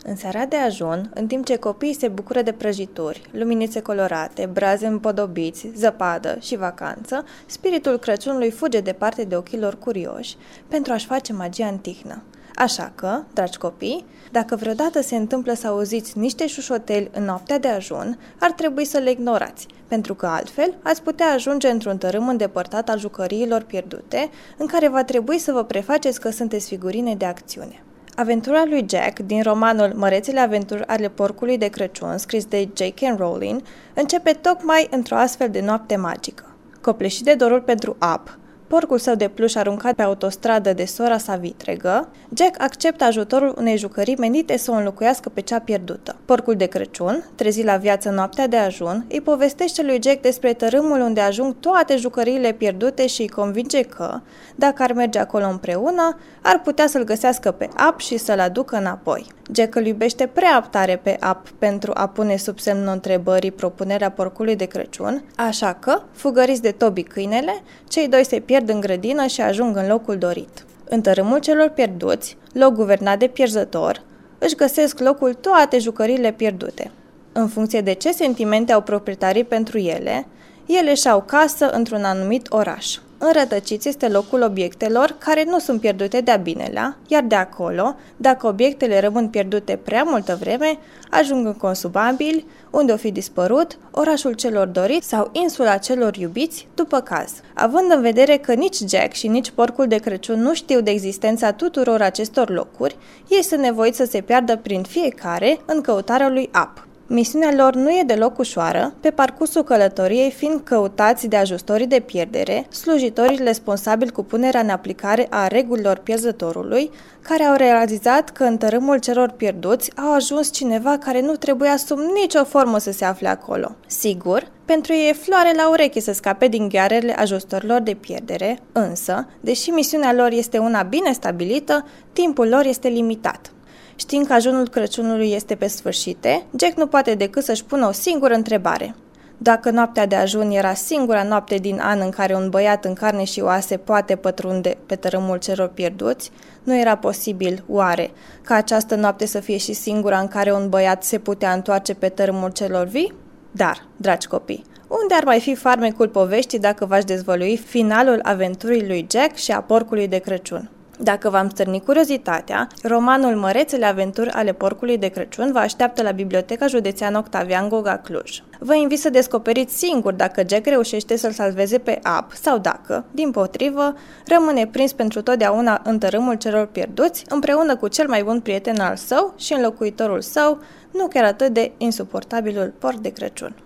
În seara de ajun, în timp ce copiii se bucură de prăjituri, luminițe colorate, braze împodobiți, zăpadă și vacanță, spiritul Crăciunului fuge departe de ochii lor curioși pentru a-și face magia în tihnă. Așa că, dragi copii, dacă vreodată se întâmplă să auziți niște șușoteli în noaptea de ajun, ar trebui să le ignorați, pentru că altfel ați putea ajunge într-un tărâm îndepărtat al jucăriilor pierdute, în care va trebui să vă prefaceți că sunteți figurine de acțiune. Aventura lui Jack din romanul Mărețele aventuri ale porcului de Crăciun, scris de J.K. Rowling, începe tocmai într-o astfel de noapte magică. Copleșit de dorul pentru Up, porcul său de pluș aruncat pe autostradă de sora sa vitregă, Jack acceptă ajutorul unei jucării menite să o înlocuiască pe cea pierdută. Porcul de Crăciun, trezit la viață noaptea de ajun, îi povestește lui Jack despre tărâmul unde ajung toate jucăriile pierdute și îi convinge că, dacă ar merge acolo împreună, ar putea să-l găsească pe Up și să-l aducă înapoi. Jack îl iubește prea tare pe Up pentru a pune sub semnul întrebării propunerea porcului de Crăciun, așa că, fugăriți de Toby câinele, cei doi se pierd în grădină și ajung în locul dorit. În tărâmul celor pierduți, loc guvernat de pierzător, își găsesc locul toate jucăriile pierdute. În funcție de ce sentimente au proprietarii pentru ele și-au casă într-un anumit oraș. Înrătăciți este locul obiectelor care nu sunt pierdute de-a binelea, iar de acolo, dacă obiectele rămân pierdute prea multă vreme, ajung inconsumabili, unde o fi dispărut, orașul celor doriți sau insula celor iubiți, după caz. Având în vedere că nici Jack și nici porcul de Crăciun nu știu de existența tuturor acestor locuri, ei sunt nevoiți să se piardă prin fiecare în căutarea lui Up. Misiunea lor nu e deloc ușoară, pe parcursul călătoriei fiind căutați de ajutorii de pierdere, slujitorii responsabili cu punerea în aplicare a regulilor pierzătorului, care au realizat că în tărâmul celor pierduți au ajuns cineva care nu trebuia sub nicio formă să se afle acolo. Sigur, pentru ei e floare la ureche să scape din ghearele ajutorilor de pierdere, însă, deși misiunea lor este una bine stabilită, timpul lor este limitat. Știind că ajunul Crăciunului este pe sfârșite, Jack nu poate decât să-și pună o singură întrebare. Dacă noaptea de ajun era singura noapte din an în care un băiat în carne și oase poate pătrunde pe tărâmul celor pierduți, nu era posibil, oare, ca această noapte să fie și singura în care un băiat se putea întoarce pe tărâmul celor vii? Dar, dragi copii, unde ar mai fi farmecul poveștii dacă v-aș dezvălui finalul aventurii lui Jack și a porcului de Crăciun? Dacă v-am stârnit curiozitatea, romanul Mărețele aventuri ale porcului de Crăciun vă așteaptă la Biblioteca Județeană Octavian Goga Cluj. Vă invit să descoperiți singur dacă Jack reușește să-l salveze pe Up sau dacă, dimpotrivă, rămâne prins pentru totdeauna în tărâmul celor pierduți, împreună cu cel mai bun prieten al său și înlocuitorul său, nu chiar atât de insuportabilul porc de Crăciun.